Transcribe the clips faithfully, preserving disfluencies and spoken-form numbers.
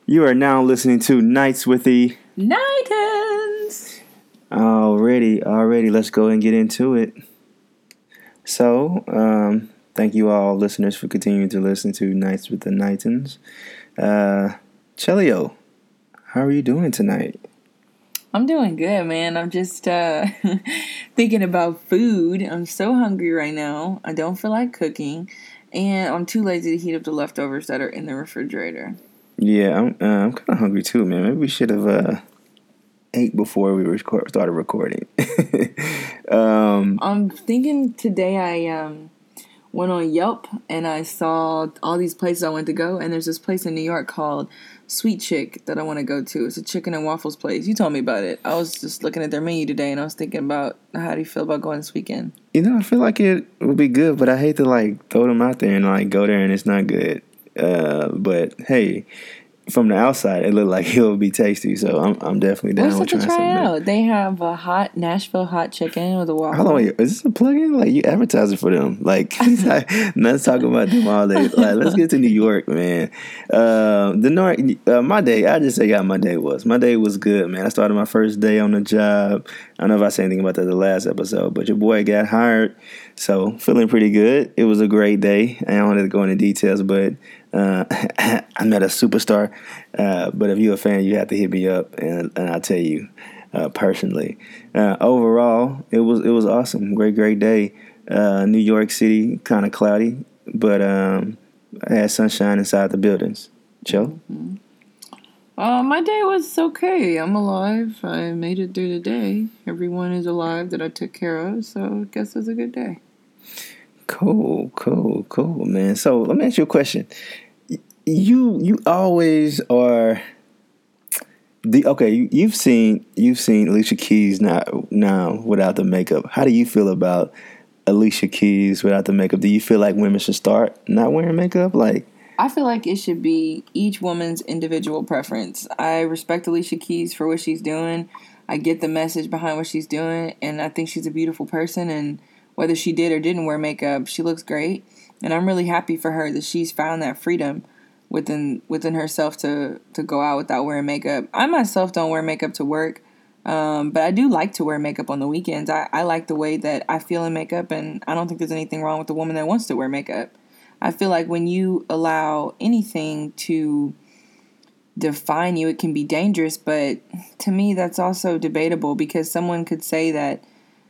You are now listening to Nights with the Nightens. Already, already. Let's go and get into it. So, um, thank you all listeners for continuing to listen to Nights with the Nightens. Uh, Chelio, how are you doing tonight? I'm doing good, man. I'm just uh, thinking about food. I'm so hungry right now. I don't feel like cooking, and I'm too lazy to heat up the leftovers that are in the refrigerator. Yeah, I'm. Uh, I'm kind of hungry too, man. Maybe we should have uh, ate before we record, started recording. um, I'm thinking today I um went on Yelp and I saw all these places I wanted to go, and there's this place in New York called Sweet Chick that I want to go to. It's a chicken and waffles place. You told me about it. I was just looking at their menu today, and I was thinking about how do you feel about going this weekend? you know, I feel like it would be good, but I hate to like throw them out there and like go there and it's not good. Uh, but hey, from the outside, it looked like it would be tasty, so I'm I'm definitely down What's with up to trying try something new. out? They have a hot Nashville hot chicken with a waffle. Hold on, wait, is this a plug-in? Like you advertising for them? Like let's talk about them all day. Like let's get to New York, man. Uh, the North, uh, my day. I just say how my day was. My day was good, man. I started my first day on the job. I don't know if I said anything about that in the last episode, but your boy got hired, so feeling pretty good. It was a great day. I don't want to go into details, but uh, I met a superstar. Uh, but if you're a fan, you have to hit me up, and, and I'll tell you. Uh, personally, uh, overall, it was it was awesome. Great, great day. Uh, New York City, kind of cloudy, but um, I had sunshine inside the buildings. Joe? Mm-hmm. Uh, my day was okay. I'm alive. I made it through the day. Everyone is alive that I took care of, so I guess it was a good day. Cool, cool, cool, man. So let me ask you a question. You you always are. The, okay, you, you've seen you've seen Alicia Keys now now without the makeup. How do you feel about Alicia Keys without the makeup? Do you feel like women should start not wearing makeup? Like, I feel like it should be each woman's individual preference. I respect Alicia Keys for what she's doing. I get the message behind what she's doing, and I think she's a beautiful person. And whether she did or didn't wear makeup, she looks great. And I'm really happy for her that she's found that freedom within within herself to to go out without wearing makeup. I myself don't wear makeup to work, um, but I do like to wear makeup on the weekends. I, I like the way that I feel in makeup, and I don't think there's anything wrong with a woman that wants to wear makeup. I feel like when you allow anything to define you, it can be dangerous, but to me that's also debatable because someone could say that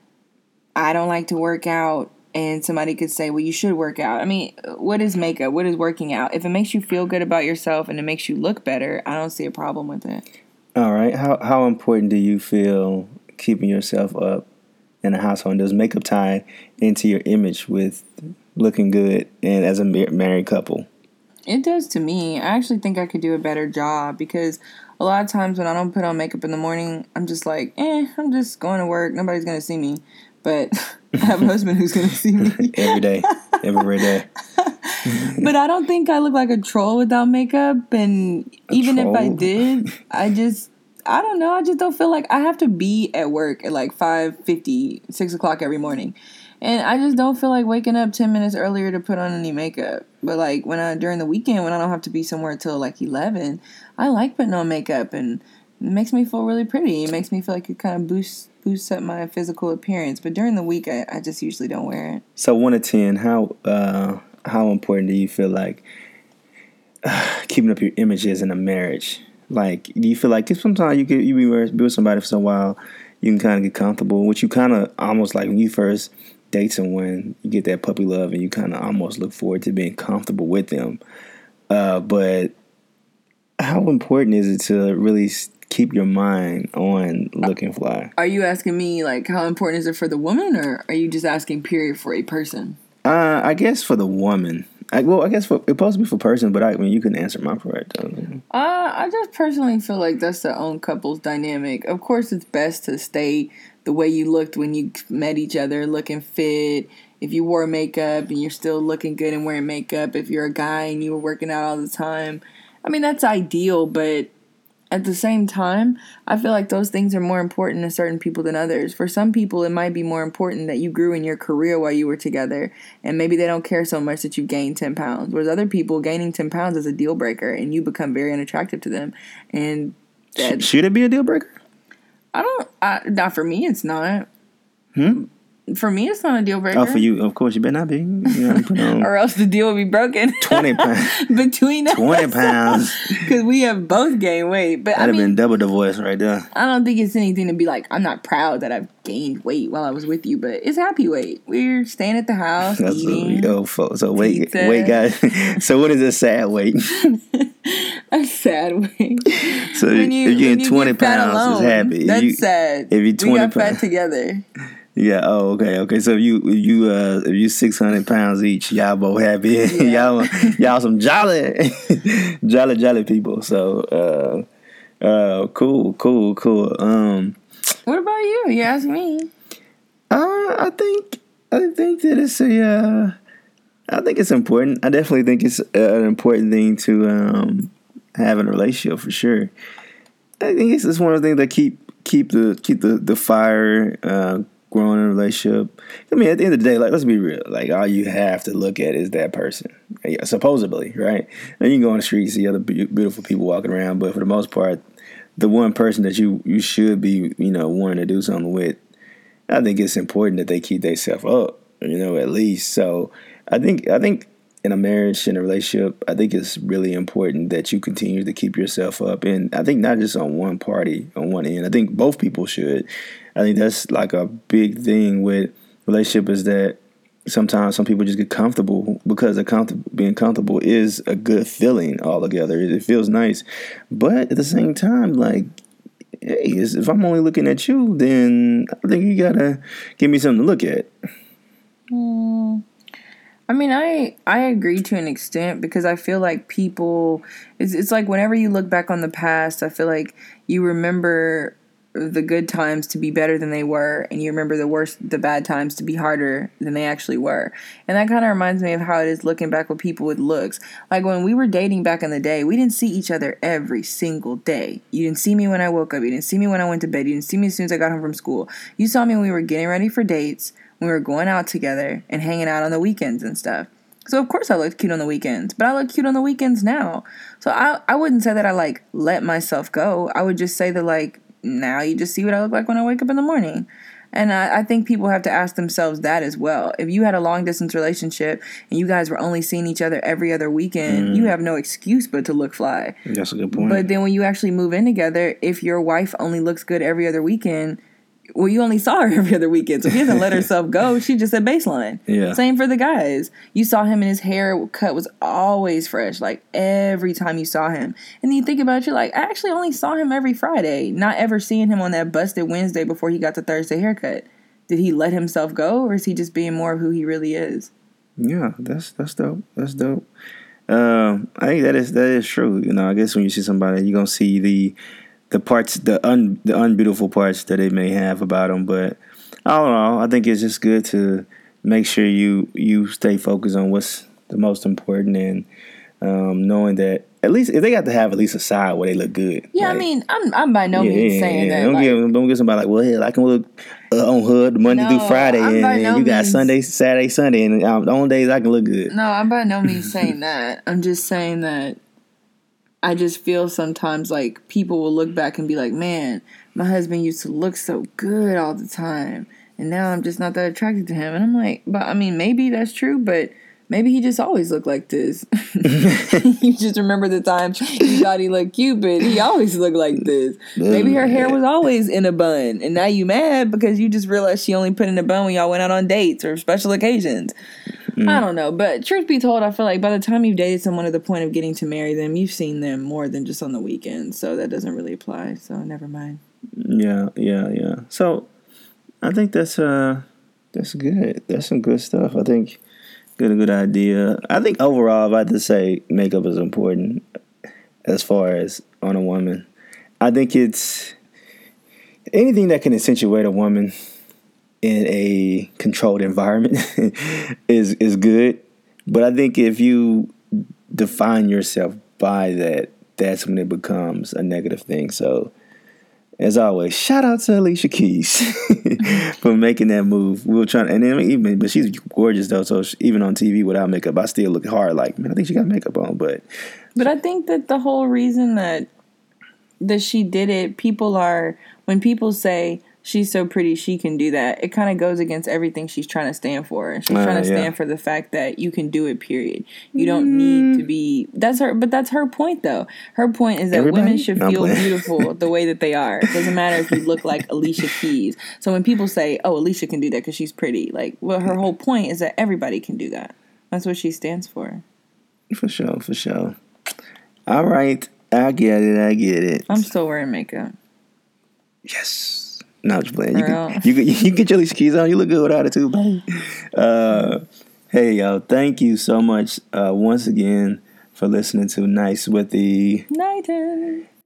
I don't like to work out, and somebody could say, well, you should work out. I mean, what is makeup? What is working out? If it makes you feel good about yourself and it makes you look better, I don't see a problem with it. all right, how how important do you feel keeping yourself up in a household? Does makeup tie into your image with looking good and as a married couple? It does to me. I actually think I could do a better job because a lot of times when I don't put on makeup in the morning, I'm just like, eh, I'm just going to work. Nobody's going to see me. But I have a husband who's going to see me. Every day. Every day. But I don't think I look like a troll without makeup. And A even troll? if I did, I just, I don't know. I just don't feel like I have to be at work at like five fifty, six o'clock every morning. And I just don't feel like waking up ten minutes earlier to put on any makeup. But like when I, during the weekend, when I don't have to be somewhere till like eleven, I like putting on makeup and it makes me feel really pretty. It makes me feel like it kind of boosts boosts up my physical appearance. But during the week, I, I just usually don't wear it. So one to ten, how uh, how important do you feel like uh, keeping up your image is in a marriage? Like, do you feel like, cause sometimes you get you be with somebody for some while, you can kind of get comfortable, which you kind of almost like when you first date someone, you get that puppy love, and you kind of almost look forward to being comfortable with them. Uh, but how important is it to really keep your mind on looking fly? Are you asking me like how important is it for the woman, or are you just asking period for a person? Uh, I guess for the woman. I, well, I guess for, it's supposed to be for person, but I, I mean, you can answer my part. Though. Uh, I just personally feel like that's their own couple's dynamic. Of course, it's best to stay the way you looked when you met each other, looking fit. If you wore makeup and you're still looking good and wearing makeup, if you're a guy and you were working out all the time, I mean, that's ideal, but at the same time, I feel like those things are more important to certain people than others. For some people, it might be more important that you grew in your career while you were together, and maybe they don't care so much that you gained ten pounds. Whereas other people, gaining ten pounds is a deal breaker, and you become very unattractive to them. And that, should it be a deal breaker? I don't. I, not for me. It's not. Hmm. For me, it's not a deal breaker. Oh, for you, of course, you better not be. You know, put on or else the deal would be broken. twenty pounds. Between us. twenty pounds. Because we have both gained weight. But That'd I have mean, been double divorce right there. I don't think it's anything to be like, I'm not proud that I've gained weight while I was with you, but it's happy weight. We're staying at the house, That's eating. What we, oh, so weight, pizza. weight, guys. So what is a sad weight? A sad weight. So when you, if you're when getting you twenty get fat pounds, alone, it's happy. That's if you, sad. If you twenty we got pounds, fat together. Yeah. Oh, okay. Okay. So if you if you uh if you six hundred pounds each, y'all both happy. Yeah. y'all y'all some jolly, jolly jolly people. So uh uh cool cool cool. Um, what about you? You ask me. Uh, I think I think that it's a. Uh, I think it's important. I definitely think it's an important thing to um have in a relationship for sure. I think it's just one of the things that keep keep the keep the the fire uh, growing in a relationship. I mean, at the end of the day, like let's be real. Like all you have to look at is that person, yeah, supposedly, right? And you can go on the street, see other be- beautiful people walking around, but for the most part, the one person that you you should be, you know, wanting to do something with, I think it's important that they keep themselves up, you know, at least. So I think I think. In a marriage, in a relationship, I think it's really important that you continue to keep yourself up. And I think not just on one party, on one end. I think both people should. I think that's like a big thing with relationship is that sometimes some people just get comfortable because comfort- being comfortable is a good feeling altogether. It feels nice. But at the same time, like, hey, if I'm only looking at you, then I think you got to give me something to look at. Hmm. I mean, I I agree to an extent because I feel like people, it's, it's like whenever you look back on the past, I feel like you remember the good times to be better than they were, and you remember the worst, the bad times to be harder than they actually were. And that kind of reminds me of how it is looking back with people with looks. Like when we were dating back in the day, we didn't see each other every single day. You didn't see me when I woke up. You didn't see me when I went to bed. You didn't see me as soon as I got home from school. You saw me when we were getting ready for dates. We were going out together and hanging out on the weekends and stuff. So, of course, I looked cute on the weekends. But I look cute on the weekends now. So, I, I wouldn't say that I, like, let myself go. I would just say that, like, now you just see what I look like when I wake up in the morning. And I, I think people have to ask themselves that as well. If you had a long-distance relationship and you guys were only seeing each other every other weekend, mm. you have no excuse but to look fly. That's a good point. But then when you actually move in together, if your wife only looks good every other weekend, well, you only saw her every other weekend, so she hasn't let herself go. She just said baseline. Yeah. Same for the guys. You saw him and his hair cut was always fresh, like every time you saw him. And then you think about it, you're like, I actually only saw him every Friday, not ever seeing him on that busted Wednesday before he got the Thursday haircut. Did he let himself go, or is he just being more of who he really is? Yeah, that's that's dope. That's dope. Um, I think that is that is true. You know, I guess when you see somebody, you're gonna see the the parts, the un the unbeautiful parts that they may have about them. But I don't know. I think it's just good to make sure you you stay focused on what's the most important, and um, knowing that at least if they got to have at least a side where they look good. Yeah, like, I mean, I'm I'm by no yeah, means yeah, saying yeah. that. Don't like, get don't get somebody like, well, hell, I can look uh, on hood Monday No, through Friday, I'm and, by and no you got means- Sunday, Saturday, Sunday, and um, the only days I can look good. No, I'm by no means saying that. I'm just saying that I just feel sometimes like people will look back and be like, man, my husband used to look so good all the time, and now I'm just not that attracted to him. And I'm like, but I mean, maybe that's true, but maybe he just always looked like this. You just remember the time you thought he looked cute, but he always looked like this. Maybe her hair was always in a bun, and now you mad because you just realized she only put in a bun when y'all went out on dates or special occasions. Mm. I don't know, but truth be told, I feel like by the time you've dated someone to the point of getting to marry them, you've seen them more than just on the weekends, so that doesn't really apply, so never mind. Yeah, yeah, yeah. So, I think that's uh, that's good. That's some good stuff. I think good, a good idea. I think overall, if I had to say makeup is important as far as on a woman. I think it's anything that can accentuate a woman in a controlled environment is is good. But I think if you define yourself by that, that's when it becomes a negative thing. So, as always, shout out to Alicia Keys for making that move. We were trying, and then even, but she's gorgeous though. So she, even on T V without makeup, I still look hard. Like, man, I think she got makeup on, but but I think that the whole reason that that she did it, people are when people say she's so pretty, she can do that. It kind of goes against everything she's trying to stand for. She's uh, trying to stand yeah. for the fact that you can do it, period. You don't mm. need to be... That's her, but that's her point, though. Her point is that Everybody? women should no, feel beautiful the way that they are. It doesn't matter if you look like Alicia Keys. So when people say, oh, Alicia can do that because she's pretty, like, well, her whole point is that everybody can do that. That's what she stands for. For sure, for sure. All right. I get it, I get it. I'm still wearing makeup. Yes. No, just playing. You can, you, can, you can get your Alicia Keys on. You look good without it too, buddy. Uh, hey, yo, thank you so much uh, once again for listening to Nice with the Nighten.